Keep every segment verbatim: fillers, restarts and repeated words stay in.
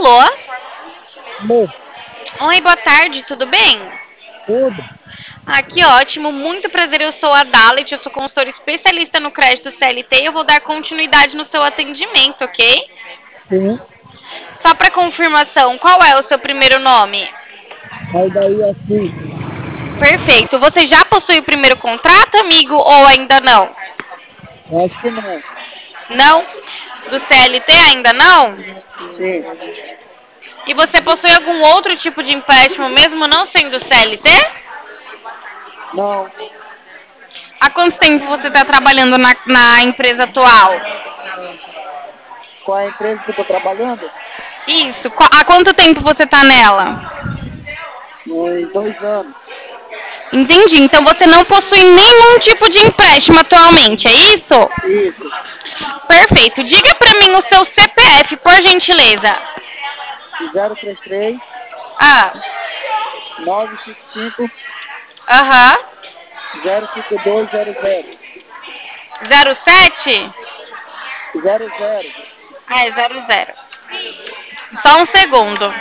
Alô? Alô, Oi, boa tarde, tudo bem? tudo? Aqui, ótimo, muito prazer, eu sou a Dalit, eu sou consultora especialista no crédito C L T e eu vou dar continuidade no seu atendimento, ok? Sim. Só para confirmação, qual é o seu primeiro nome? Aí daí assim, Perfeito. Você já possui o primeiro contrato, amigo, ou ainda não? eu acho que não. Não? Do C L T ainda não? Sim. E você possui algum outro tipo de empréstimo, mesmo não sendo C L T? Não. Há quanto tempo você está trabalhando na, na empresa atual? Qual é a empresa que eu estou trabalhando? Isso. Qu- Há quanto tempo você está nela? Uns dois anos. Entendi. Então você não possui nenhum tipo de empréstimo atualmente, é isso? Isso. Perfeito. Diga para mim o seu C P F, por gentileza. zero três três, Ah, nove cinco cinco, aham. zero cinco dois zero zero. Zero sete? Zero zero. Ah, é zero zero. Só um segundo.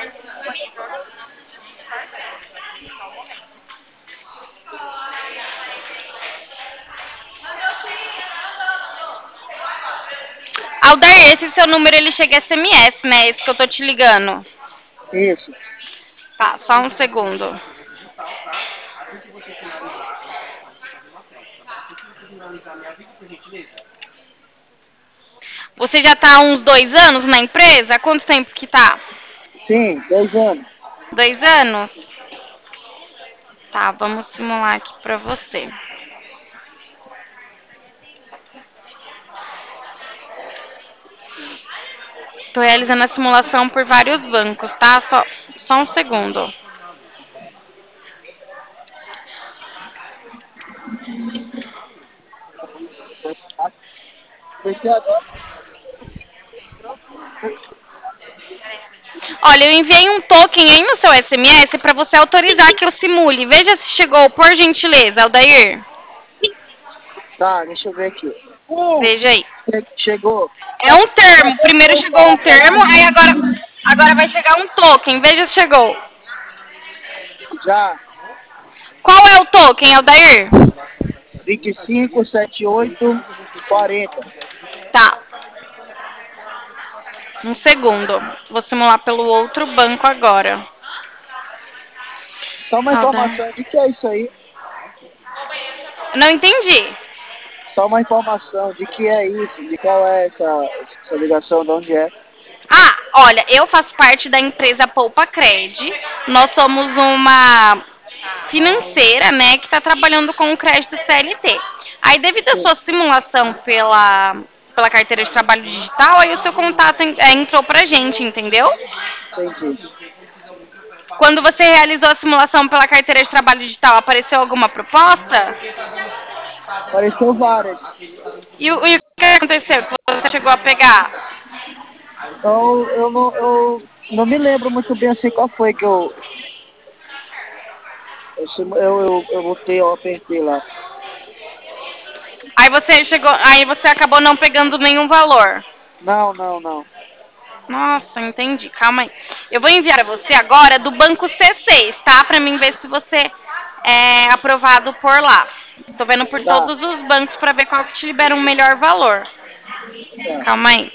Aldair, esse seu número ele chega S M S, né? Esse que eu tô te ligando. Isso. Tá, só um segundo. Você já tá há uns dois anos na empresa? Há quanto tempo que tá? Sim, dois anos. Dois anos? Tá, vamos simular aqui pra você. Tô realizando a simulação por vários bancos, tá? Só, só um segundo. Porque agora Olha, eu enviei um token aí no seu S M S pra você autorizar que eu simule. Veja se chegou, por gentileza, Aldair. tá, deixa eu ver aqui. Veja aí. Che- Chegou. É um termo. Primeiro chegou um termo, aí agora, agora vai chegar um token. Veja se chegou. Já. Qual é o token, Aldair? vinte e cinco, setenta e oito, quarenta. Tá, um segundo. Vou simular pelo outro banco agora. Só uma Aldair. informação de que é isso aí. Não entendi. Só uma informação de que é isso, de qual é essa, essa ligação, de onde é. Ah, olha, eu faço parte da empresa Poupa Cred. Nós somos uma financeira, né, que está trabalhando com o crédito C L T. Aí, devido à Sim, sua simulação pela, pela carteira de trabalho digital, aí o seu contato en- é, entrou pra gente, entendeu? entendi. Quando você realizou a simulação pela carteira de trabalho digital, apareceu alguma proposta? Apareceu várias. E, o e o que aconteceu que você chegou a pegar? Então eu não, eu não me lembro muito bem assim qual foi que eu. Eu, sim- eu, eu, eu botei, eu apertei lá. Aí você chegou, aí você acabou não pegando nenhum valor. Não, não, não. Nossa, entendi. Calma aí. Eu vou enviar a você agora do banco C seis, tá? Pra mim ver se você é aprovado por lá. Tô vendo por Tá, todos os bancos pra ver qual que te libera um melhor valor. tá. Calma aí.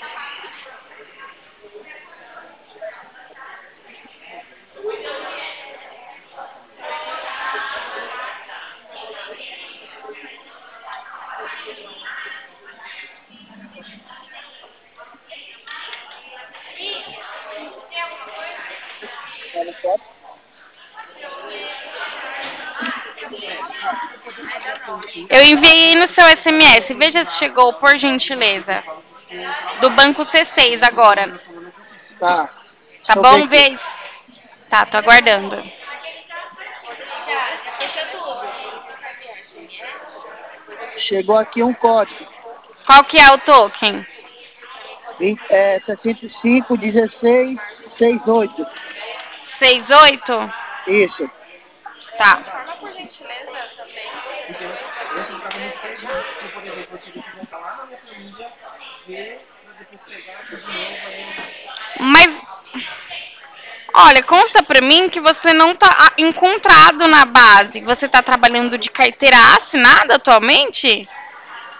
Tá no foto? Eu enviei no seu S M S. Veja se chegou, por gentileza. Do banco C seis agora. Tá. Tá Deixa eu ver bom? aqui. Vê. Tá, tô aguardando. Chegou aqui um código. Qual que é o token? vinte, é, sessenta e cinco, dezesseis, sessenta e oito. Sessenta e oito. Isso. Tá. Mas Olha, conta pra mim que você não tá ah, encontrado na base. Você tá trabalhando de carteira assinada atualmente?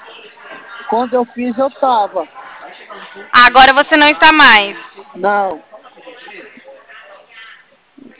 Quando eu fiz, eu tava. Agora você não está mais. Não.